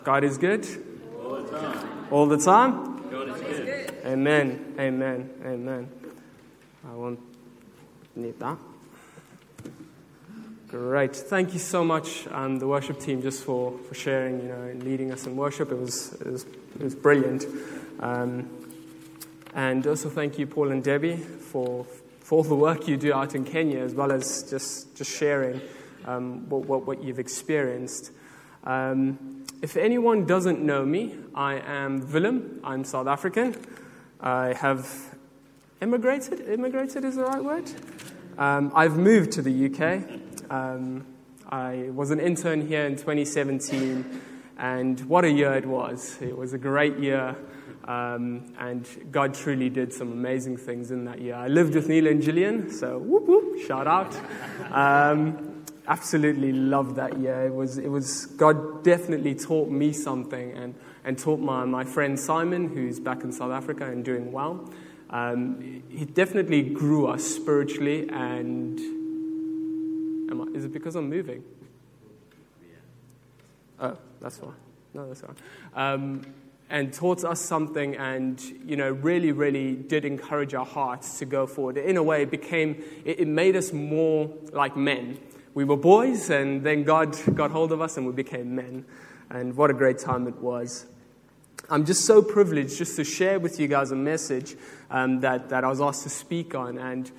God is good? All the time. All the time? God is good. Amen, amen, amen. I won't need that. Great. Thank you so much, the worship team, just for sharing, and leading us in worship. It was brilliant. And also thank you, Paul and Debbie, for all the work you do out in Kenya, as well as just sharing what you've experienced. If anyone doesn't know me, I am Willem. I'm South African. I have immigrated. Immigrated is the right word. I've moved to the UK. I was an intern here in 2017, and what a year it was. It was a great year, and God truly did some amazing things in that year. I lived with Neil and Gillian, so whoop whoop, shout out. Absolutely loved that year. It was God definitely taught me something, and taught my friend Simon, who's back in South Africa and doing well. He definitely grew us spiritually, and is it because I'm moving? Oh, that's fine. No, that's fine. And taught us something, and really, really did encourage our hearts to go forward. In a way, it made us more like men. We were boys, and then God got hold of us, and we became men. And what a great time it was. I'm just so privileged just to share with you guys a message that I was asked to speak on. And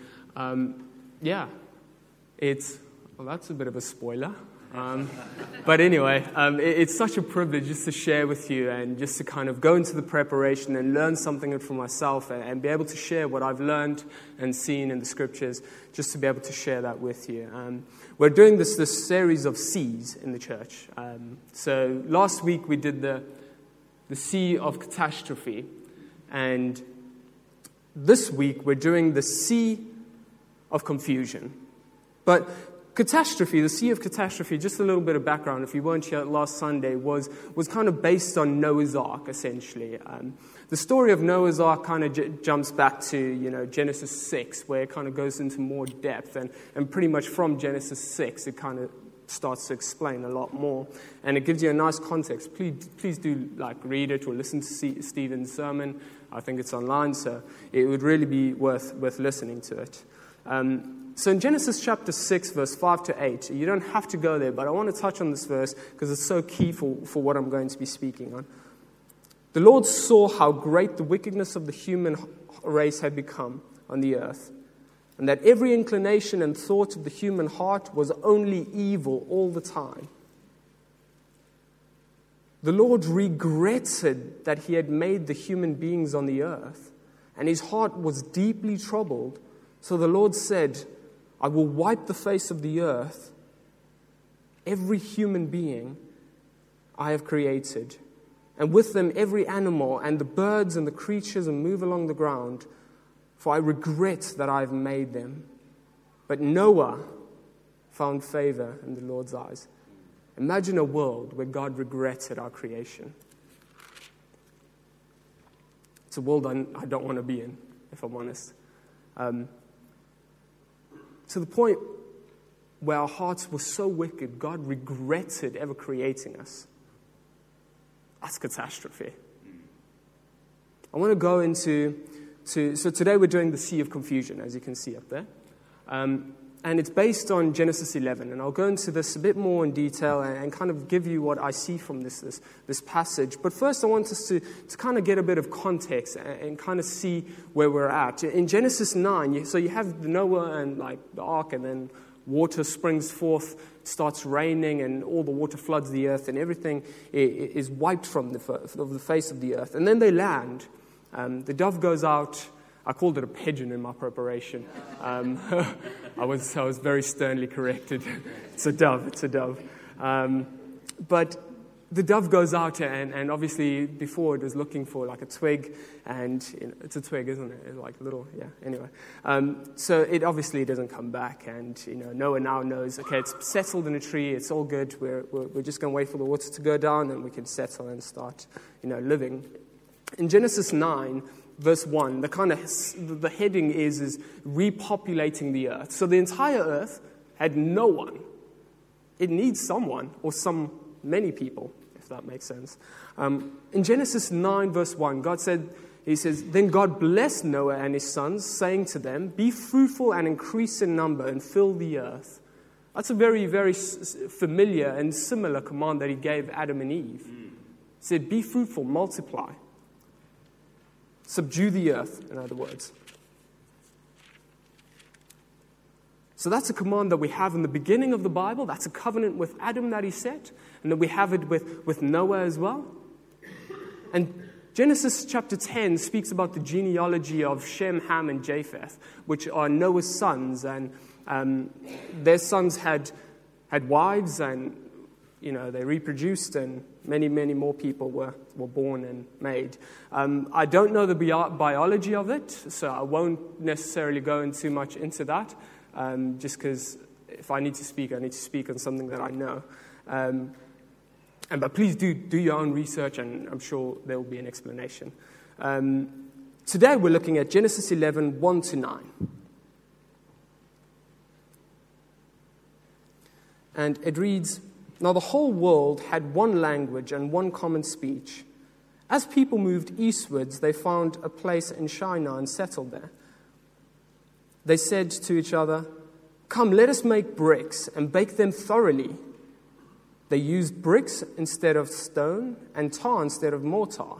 that's a bit of a spoiler. But anyway, it's such a privilege just to share with you and just to kind of go into the preparation and learn something for myself and be able to share what I've learned and seen in the scriptures, just to be able to share that with you. We're doing this series of C's in the church. So last week we did the C of catastrophe, and this week we're doing the C of confusion. But catastrophe, the C of catastrophe, just a little bit of background, if you weren't here last Sunday, was kind of based on Noah's Ark, essentially. The story of Noah's Ark kind of jumps back to, Genesis 6, where it kind of goes into more depth. And pretty much from Genesis 6, it kind of starts to explain a lot more. And it gives you a nice context. Please do read it or listen to Stephen's sermon. I think it's online, so it would really be worth listening to it. So in Genesis chapter 6, verse 5 to 8, you don't have to go there, but I want to touch on this verse because it's so key for what I'm going to be speaking on. The Lord saw how great the wickedness of the human race had become on the earth, and that every inclination and thought of the human heart was only evil all the time. The Lord regretted that he had made the human beings on the earth, and his heart was deeply troubled. So the Lord said, I will wipe the face of the earth, every human being I have created, and with them every animal and the birds and the creatures that move along the ground, for I regret that I have made them. But Noah found favor in the Lord's eyes. Imagine a world where God regretted our creation. It's a world I don't want to be in, if I'm honest. To the point where our hearts were so wicked, God regretted ever creating us. That's catastrophe. I want to go into... So today we're doing the Sea of Confusion, as you can see up there. And it's based on Genesis 11. And I'll go into this a bit more in detail and kind of give you what I see from this passage. But first I want us to kind of get a bit of context and kind of see where we're at. In Genesis 9, so you have Noah and the ark, and then water springs forth, starts raining, and all the water floods the earth, and everything is wiped from the face of the earth. And then they land. The dove goes out. I called it a pigeon in my preparation. I was very sternly corrected. It's a dove. But the dove goes out, and obviously before it was looking for a twig, and it's a twig, isn't it? It's little, yeah. Anyway, so it obviously doesn't come back, and Noah now knows. Okay, it's settled in a tree. It's all good. We're just going to wait for the water to go down, and we can settle and start, living. In Genesis 9, verse 1, the heading is repopulating the earth. So the entire earth had no one. It needs someone or many people, if that makes sense. In Genesis 9, verse 1, He says, "Then God blessed Noah and his sons, saying to them, 'Be fruitful and increase in number and fill the earth.'" That's a very, very familiar and similar command that he gave Adam and Eve. He said, "Be fruitful, multiply. Subdue the earth," in other words. So that's a command that we have in the beginning of the Bible. That's a covenant with Adam that he set. And that we have it with Noah as well. And Genesis chapter 10 speaks about the genealogy of Shem, Ham, and Japheth, which are Noah's sons. And their sons had wives, and they reproduced, and many, many more people were born and made. I don't know the biology of it, so I won't necessarily go into much into that. Just because if I need to speak on something that I know. But please do your own research, and I'm sure there will be an explanation. Today we're looking at Genesis 11, 1 to 9. And it reads, "Now the whole world had one language and one common speech. As people moved eastwards, they found a place in Shinar and settled there. They said to each other, 'Come, let us make bricks and bake them thoroughly.' They used bricks instead of stone and tar instead of mortar.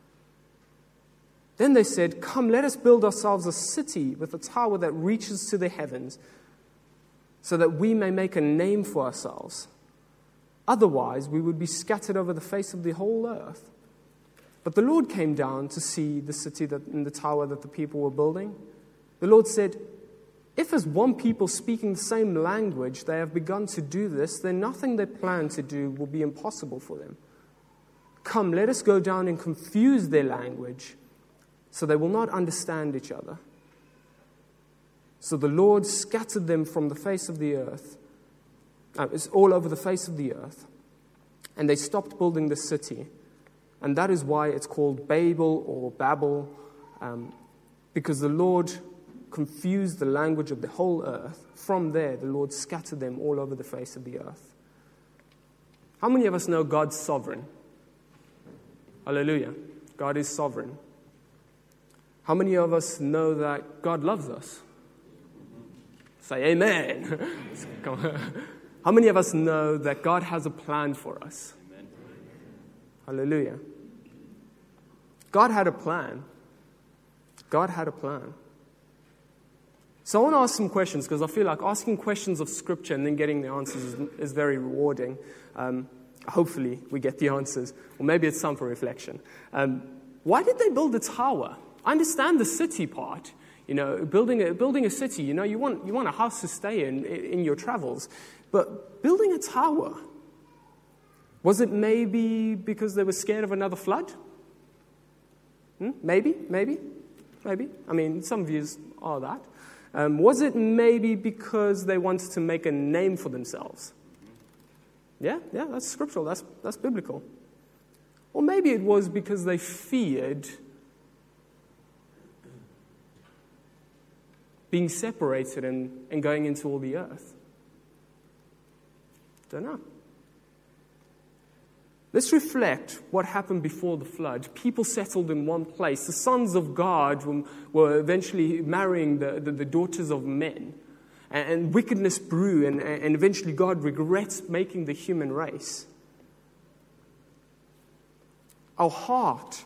Then they said, 'Come, let us build ourselves a city with a tower that reaches to the heavens, so that we may make a name for ourselves. Otherwise, we would be scattered over the face of the whole earth.' But the Lord came down to see the city and the tower that the people were building. The Lord said, 'If as one people speaking the same language they have begun to do this, then nothing they plan to do will be impossible for them. Come, let us go down and confuse their language, so they will not understand each other.' So the Lord scattered them from the face of the earth. It's all over the face of the earth. And they stopped building the city. And that is why it's called Babel or Babel, because the Lord confused the language of the whole earth. From there, the Lord scattered them all over the face of the earth." How many of us know God's sovereign? Hallelujah. God is sovereign. How many of us know that God loves us? Say amen. Come on. How many of us know that God has a plan for us? Amen. Hallelujah. God had a plan. God had a plan. So I want to ask some questions, because I feel like asking questions of Scripture and then getting the answers is very rewarding. Hopefully we get the answers, or maybe it's time for reflection. Why did they build a tower? I understand the city part. Building a city, you want a house to stay in your travels. But building a tower, was it maybe because they were scared of another flood? Maybe. I mean, some views are that. Was it maybe because they wanted to make a name for themselves? Yeah, that's scriptural, that's biblical. Or maybe it was because they feared being separated and going into all the earth. Don't know. Let's reflect what happened before the flood. People settled in one place. The sons of God were eventually marrying the daughters of men. And wickedness grew, and eventually God regrets making the human race. Our heart,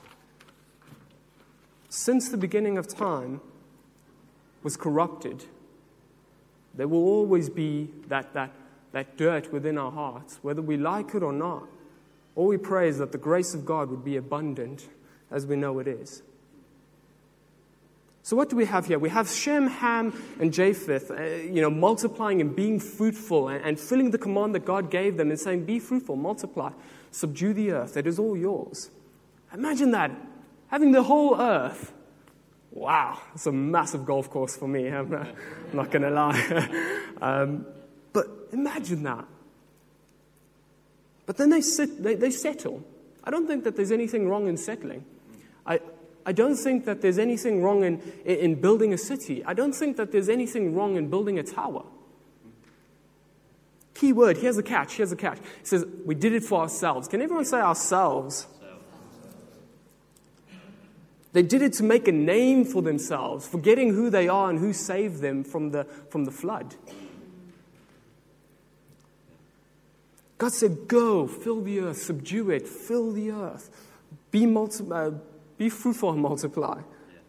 since the beginning of time, was corrupted. There will always be that dirt within our hearts, whether we like it or not. All we pray is that the grace of God would be abundant, as we know it is. So what do we have here? We have Shem, Ham, and Japheth, multiplying and being fruitful and filling the command that God gave them and saying, "Be fruitful, multiply, subdue the earth. It is all yours." Imagine that, having the whole earth. Wow, it's a massive golf course for me. I'm not going to lie. But imagine that. But then they settle. I don't think that there's anything wrong in settling. I don't think that there's anything wrong in building a city. I don't think that there's anything wrong in building a tower. Key word, here's the catch. It says, we did it for ourselves. Can everyone say ourselves? They did it to make a name for themselves, forgetting who they are and who saved them from the flood. God said, go, fill the earth, subdue it, fill the earth, be fruitful and multiply.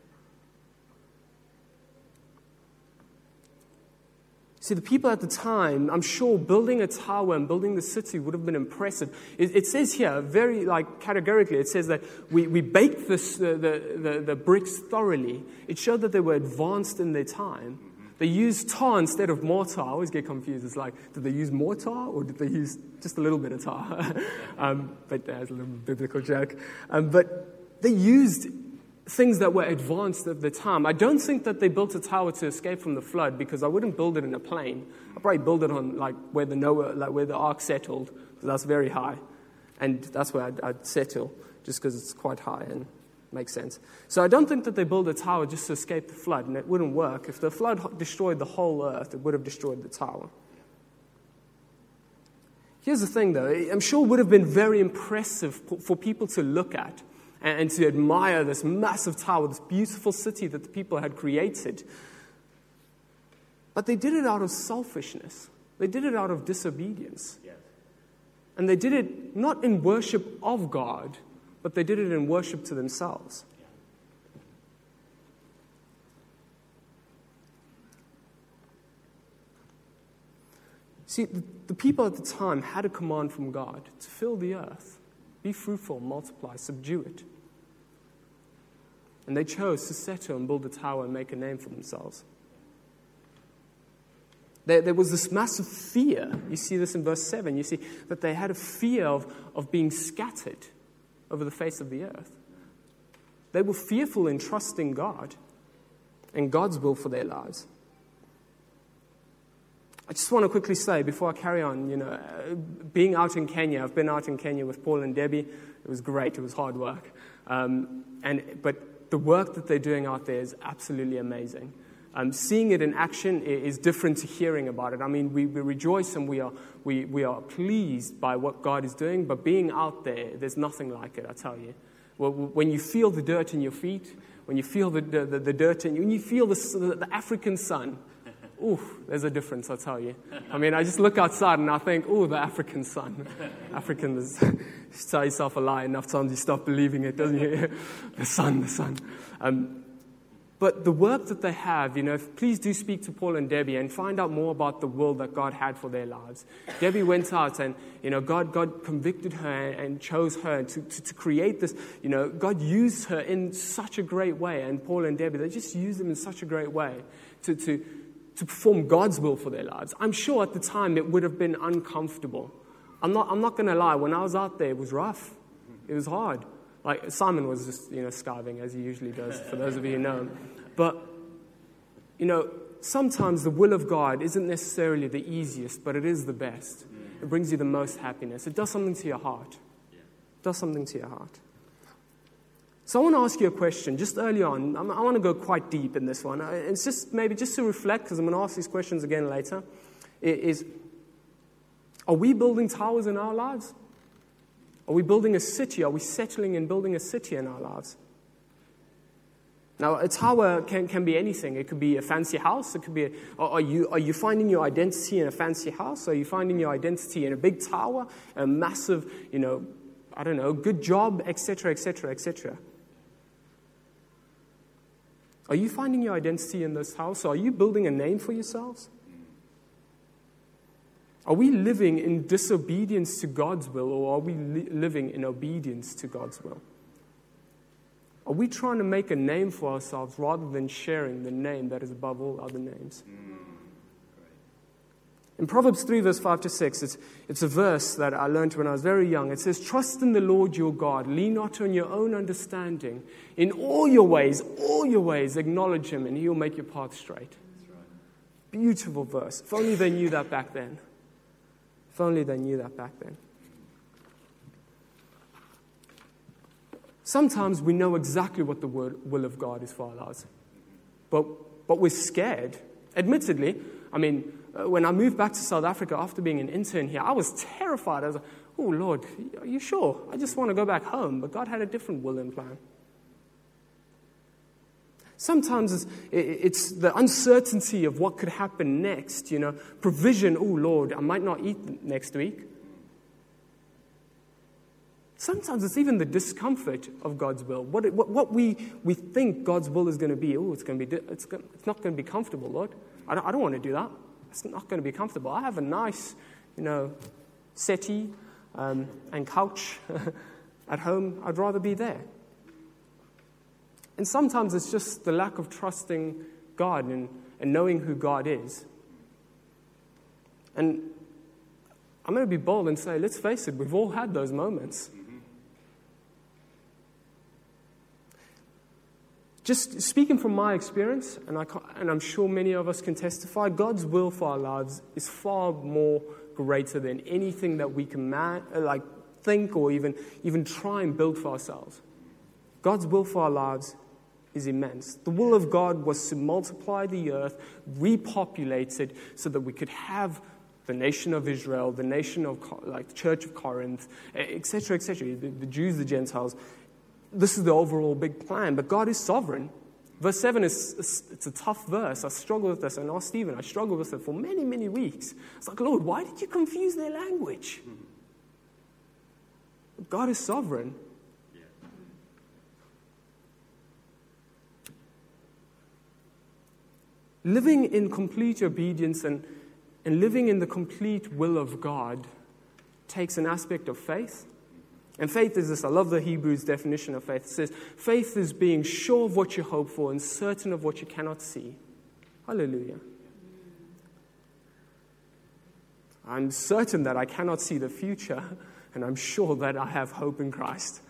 See, the people at the time, I'm sure building a tower and building the city would have been impressive. It says here, very categorically, it says that we baked the bricks thoroughly. It showed that they were advanced in their time. They used tar instead of mortar. I always get confused. It's like, did they use mortar or did they use just a little bit of tar? But that's a little biblical joke. But they used things that were advanced at the time. I don't think that they built a tower to escape from the flood, because I wouldn't build it in a plane. I'd probably build it on where the ark settled, because that's very high. And that's where I'd settle, just because it's quite high and makes sense. So I don't think that they built a tower just to escape the flood, and it wouldn't work. If the flood destroyed the whole earth, it would have destroyed the tower. Here's the thing, though. I'm sure it would have been very impressive for people to look at and to admire this massive tower, this beautiful city that the people had created. But they did it out of selfishness. They did it out of disobedience. Yes. And they did it not in worship of God, but they did it in worship to themselves. See, the people at the time had a command from God to fill the earth. Be fruitful, multiply, subdue it. And they chose to settle and build a tower and make a name for themselves. There was this massive fear. You see this in verse 7. You see that they had a fear of being scattered over the face of the earth. They were fearful in trusting God and God's will for their lives. I just want to quickly say, before I carry on, being out in Kenya, I've been out in Kenya with Paul and Debbie. It was great. It was hard work. But the work that they're doing out there is absolutely amazing. Seeing it in action is different to hearing about it. I mean, we rejoice and we are pleased by what God is doing, but being out there, there's nothing like it, I tell you. Well, when you feel the dirt in your feet, when you feel the dirt when you feel the African sun, ooh, there's a difference, I'll tell you. I mean, I just look outside and I think, ooh, the African sun. Africans, you tell yourself a lie enough times you stop believing it, doesn't you? The sun. But the work that they have, please do speak to Paul and Debbie and find out more about the will that God had for their lives. Debbie went out and, God convicted her and chose her to create this. God used her in such a great way. And Paul and Debbie, they just used them in such a great way to perform God's will for their lives. I'm sure at the time it would have been uncomfortable. I'm not going to lie. When I was out there, it was rough. It was hard. Like Simon was just, skiving as he usually does, for those of you who know him. But, sometimes the will of God isn't necessarily the easiest, but it is the best. It brings you the most happiness. It does something to your heart. It does something to your heart. So I want to ask you a question just early on. I want to go quite deep in this one. It's just maybe just to reflect, because I'm going to ask these questions again later, are we building towers in our lives? Are we building a city? Are we settling in building a city in our lives? Now, a tower can be anything. It could be a fancy house. It could be. Are you finding your identity in a fancy house? Are you finding your identity in a big tower, a massive, good job, etc., etc., etc.? Are you finding your identity in this house? Are you building a name for yourselves? Are we living in disobedience to God's will, or are we living in obedience to God's will? Are we trying to make a name for ourselves rather than sharing the name that is above all other names? In Proverbs 3, verse 5-6, it's a verse that I learned when I was very young. It says, "Trust in the Lord your God. Lean not on your own understanding. In all your ways, acknowledge him, and he will make your path straight." That's right. Beautiful verse. If only they knew that back then. If only they knew that back then. Sometimes we know exactly what the will of God is for our lives. But we're scared. Admittedly, I mean, when I moved back to South Africa after being an intern here, I was terrified. I was like, oh, Lord, are you sure? I just want to go back home. But God had a different will and plan. Sometimes it's the uncertainty of what could happen next, provision. Oh, Lord, I might not eat next week. Sometimes it's even the discomfort of God's will. What we think God's will is going to be. Oh, it's not going to be comfortable, Lord. I don't want to do that. It's not going to be comfortable. I have a nice, settee and couch at home. I'd rather be there. And sometimes it's just the lack of trusting God and knowing who God is. And I'm going to be bold and say, let's face it, we've all had those moments. Just speaking from my experience, and I'm sure many of us can testify, God's will for our lives is far more greater than anything that we can think or even try and build for ourselves. God's will for our lives is immense. The will of God was to multiply the earth, repopulate it, so that we could have the nation of Israel, the nation of the Church of Corinth, etc., the Jews, the Gentiles. This is the overall big plan, but God is sovereign. Verse 7 it's a tough verse. I struggle with this. I asked Stephen, I struggled with it for many, many weeks. It's like, Lord, why did you confuse their language? God is sovereign. Living in complete obedience and living in the complete will of God takes an aspect of faith. And faith is this. I love the Hebrews definition of faith. It says, faith is being sure of what you hope for and certain of what you cannot see. Hallelujah. I'm certain that I cannot see the future, and I'm sure that I have hope in Christ.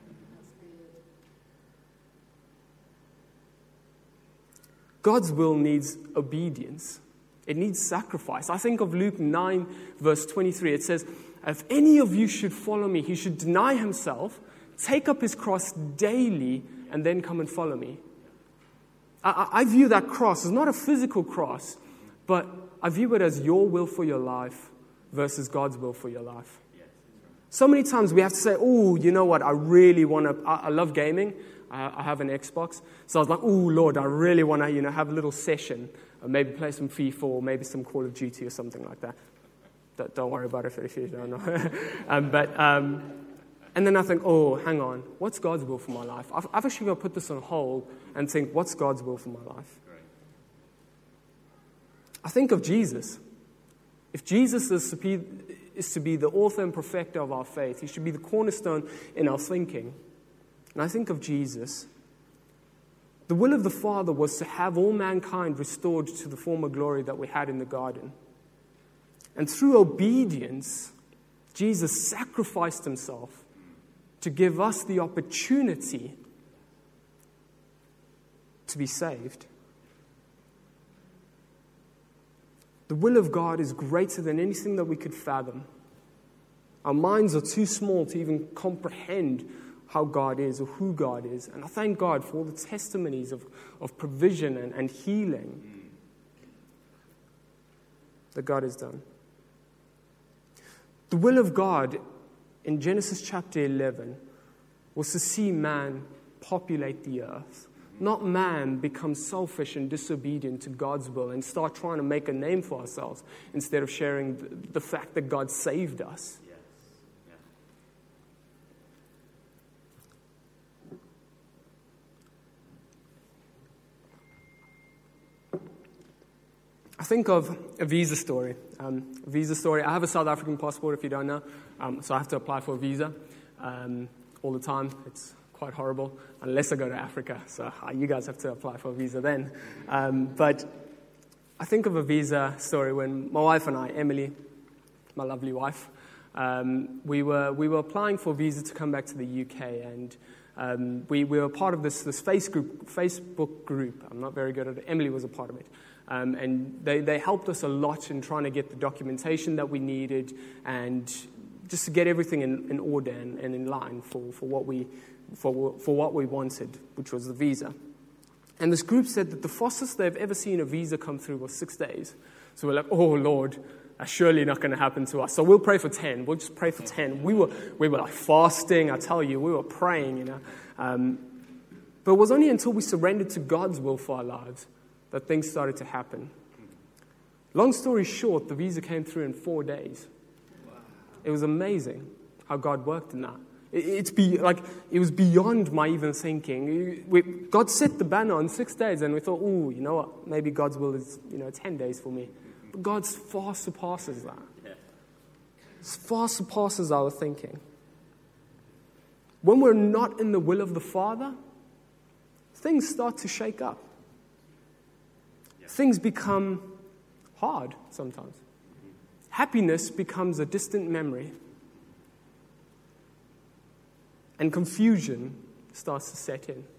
God's will needs obedience. It needs sacrifice. I think of Luke 9, verse 23. It says, if any of you should follow me, he should deny himself, take up his cross daily, and then come and follow me. I view that cross as not a physical cross, but I view it as your will for your life versus God's will for your life. So many times we have to say, oh, you know what, I really want to, I love gaming. I have an Xbox. So I was like, oh, Lord, I really want to, have a little session. Or maybe play some FIFA or maybe some Call of Duty or something like that. Don't worry about it if you don't know. And then I think, oh, hang on. What's God's will for my life? I've actually got to put this on hold and think, what's God's will for my life? I think of Jesus. If Jesus is to be the author and perfecter of our faith, he should be the cornerstone in our thinking. And I think of Jesus. The will of the Father was to have all mankind restored to the former glory that we had in the garden. And through obedience, Jesus sacrificed himself to give us the opportunity to be saved. The will of God is greater than anything that we could fathom. Our minds are too small to even comprehend how God is or who God is. And I thank God for all the testimonies of provision and healing that God has done. The will of God in Genesis chapter 11 was to see man populate the earth. Not man become selfish and disobedient to God's will and start trying to make a name for ourselves instead of sharing the fact that God saved us. Yes. Yeah. I think of a visa story. I have a South African passport, if you don't know, so I have to apply for a visa all the time. It's quite horrible, unless I go to Africa. So you guys have to apply for a visa then. But I think of a visa story when my wife and I, Emily, my lovely wife, we were applying for a visa to come back to the UK, and we were part of this Facebook group. I'm not very good at it. Emily was a part of it. And they helped us a lot in trying to get the documentation that we needed and just to get everything in order and in line for what we wanted, which was the visa. And this group said that the fastest they've ever seen a visa come through was 6 days. So we're like, oh, Lord, that's surely not going to happen to us. So we'll pray for 10. We'll just pray for 10. We were like fasting, I tell you. We were praying, But it was only until we surrendered to God's will for our lives that things started to happen. Long story short, the visa came through in 4 days. It was amazing how God worked in that. It was beyond my even thinking. God set the banner on 6 days, and we thought, oh, you know what? Maybe God's will is 10 days for me. But God far surpasses that. Yeah. It far surpasses our thinking. When we're not in the will of the Father, things start to shake up. Yeah. Things become hard sometimes. Happiness becomes a distant memory. And confusion starts to set in.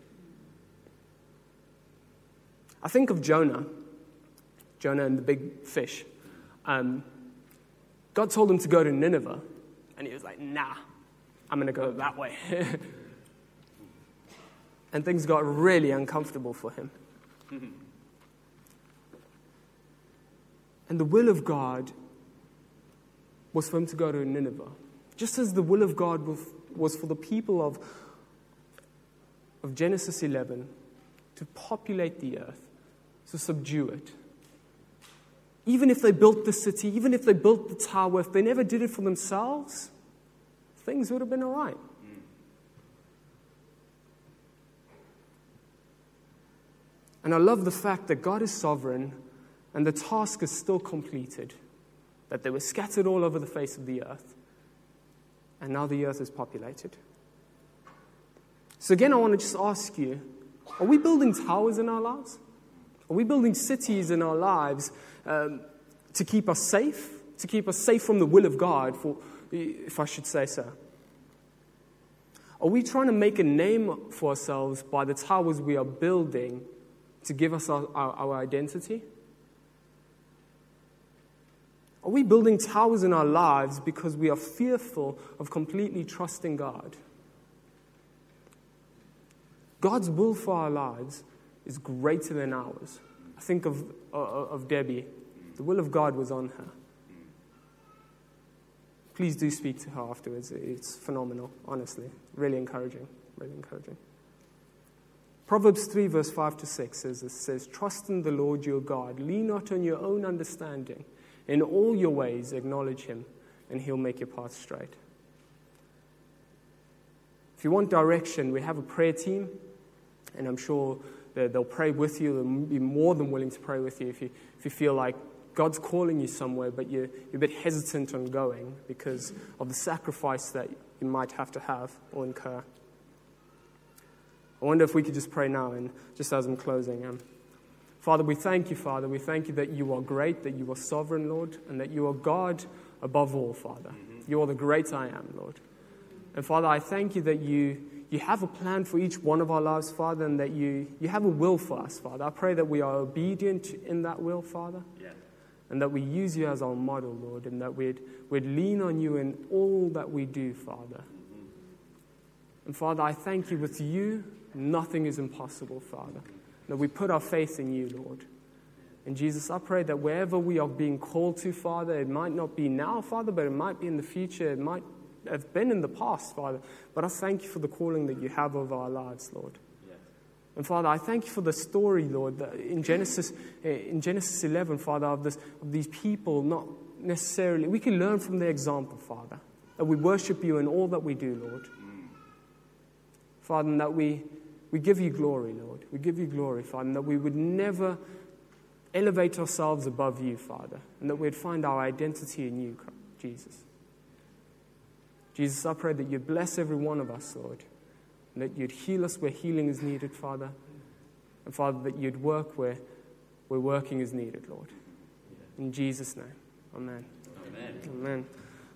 I think of Jonah and the big fish. God told him to go to Nineveh, and he was like, nah, I'm going to go that way. And things got really uncomfortable for him. And the will of God was for him to go to Nineveh. Just as the will of God was for the people of Genesis 11 to populate the earth, to subdue it. Even if they built the city, even if they built the tower, if they never did it for themselves, things would have been all right. And I love the fact that God is sovereign and the task is still completed, that they were scattered all over the face of the earth. And now the earth is populated. So again, I want to just ask you, are we building towers in our lives? Are we building cities in our lives to keep us safe? To keep us safe from the will of God, if I should say so? Are we trying to make a name for ourselves by the towers we are building to give us our identity? Are we building towers in our lives because we are fearful of completely trusting God? God's will for our lives is greater than ours. I think of Debbie. The will of God was on her. Please do speak to her afterwards. It's phenomenal, honestly. Really encouraging. Really encouraging. Proverbs 3 verse 5-6 says, trust in the Lord your God. Lean not on your own understanding. In all your ways, acknowledge him, and he'll make your path straight. If you want direction, we have a prayer team, and I'm sure that they'll pray with you. They'll be more than willing to pray with you if you feel like God's calling you somewhere, but you're a bit hesitant on going because of the sacrifice that you might have to have or incur. I wonder if we could just pray now, and just as I'm closing, Father, we thank you, Father. We thank you that you are great, that you are sovereign, Lord, and that you are God above all, Father. You are the great I am, Lord. And Father, I thank you that you have a plan for each one of our lives, Father, and that you have a will for us, Father. I pray that we are obedient in that will, Father, and that we use you as our model, Lord, and that we'd lean on you in all that we do, Father. And Father, I thank you, with you, nothing is impossible, Father. That we put our faith in you, Lord. And Jesus, I pray that wherever we are being called to, Father, it might not be now, Father, but it might be in the future. It might have been in the past, Father. But I thank you for the calling that you have over our lives, Lord. Yes. And Father, I thank you for the story, Lord, that in Genesis 11, Father, of these people, not necessarily, we can learn from their example, Father, that we worship you in all that we do, Lord. Father, and that we give you glory, Lord. We give you glory, Father, and that we would never elevate ourselves above you, Father, and that we'd find our identity in you, Jesus. Jesus, I pray that you'd bless every one of us, Lord, and that you'd heal us where healing is needed, Father, and Father, that you'd work where working is needed, Lord. In Jesus' name, amen. Amen. Amen.